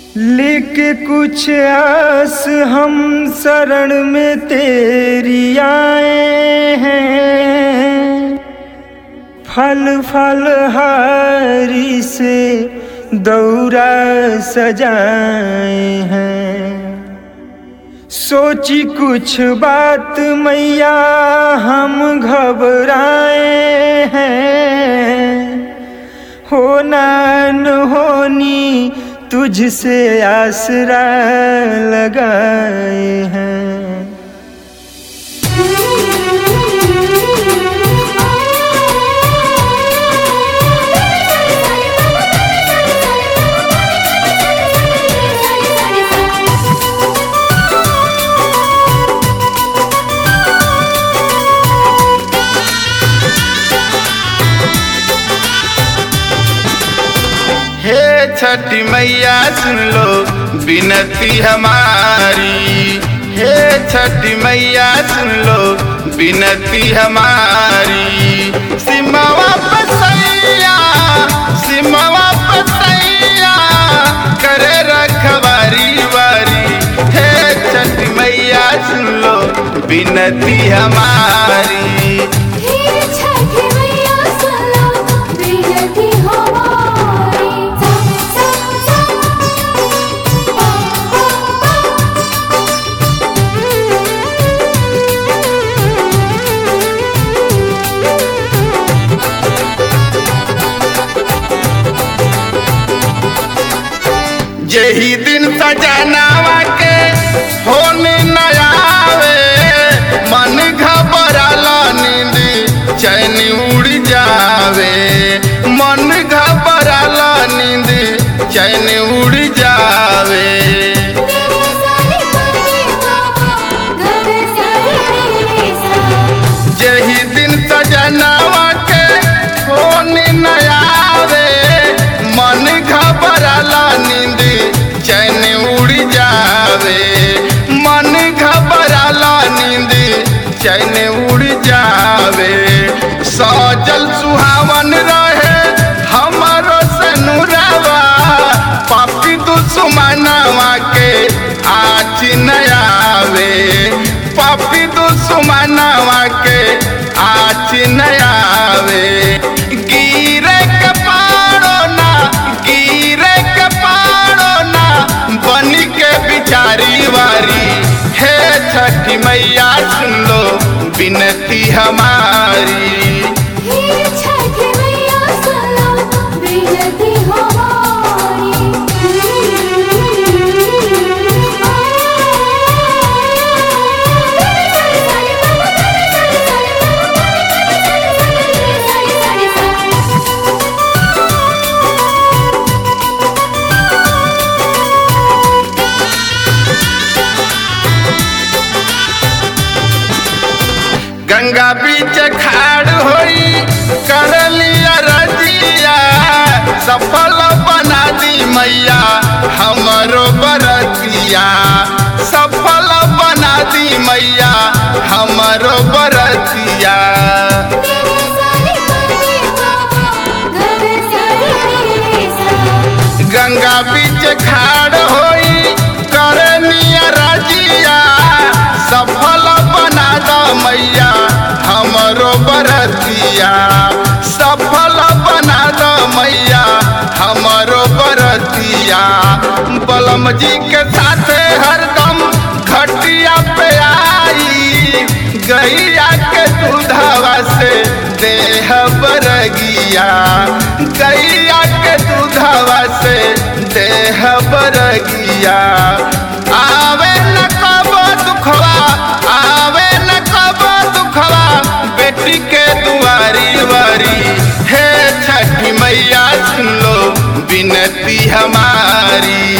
लेके कुछ आस हम शरण में तेरी आए हैं। फल फल हारी से दौरा सजाए हैं। सोची कुछ बात मैया हम घबराए हैं। होना न होनी तुझसे आसरा लगाए हैं। हे छठी मैया सुन लो विनती हमारी। हे छठी मैया सुन लो विनती हमारी। सिमवा पसैया सिमवा पसैया करे रखवारी वारी। हे छठी मैया सुन लो विनती हमारी। यही दिन सजनावा के होने न आवे। मन घबराला नींद चैन उड़ जावे। मन घबराला नींद चैन उड़ जावे। यही दिन सजनावा के होने न आवे। मन घबराला नींद चैन उड़ जावे। मन घबराला नींद चैन उड़ जावे। सजल सुहावन रहे हमारो सनुरवा। पापी दुश्मनवा के आँच न आवे। पापी दुश्मनवा के आँच न आवे। गिरे के पारो ना गिरे के पारो ना बनी के बिचारी वारी। हे छठी मैया सुन लो विनती हमारी। गंगा बीच खाड़ होई कर लिया रजिया। सफल बना दी मैया हमरो बरतिया। सफल बना दी मैया हमरो बरतिया। गंगा बीच खाड़ होई कर लिया रजिया। सफल बना द मैया हमरो बरतिया। सफल बना द मैया हमरो बरतिया। बलम जी के साथ हरदम घटिया पे आई। गैया के दूधवा से देह बरगिया। गैया के दूधवा से देह बरगिया। आवे न कब दुखवा आवे न कब दुखवा बेटी के दुआरी वारी। हे छठी मैया सुन लो विनती हमारी।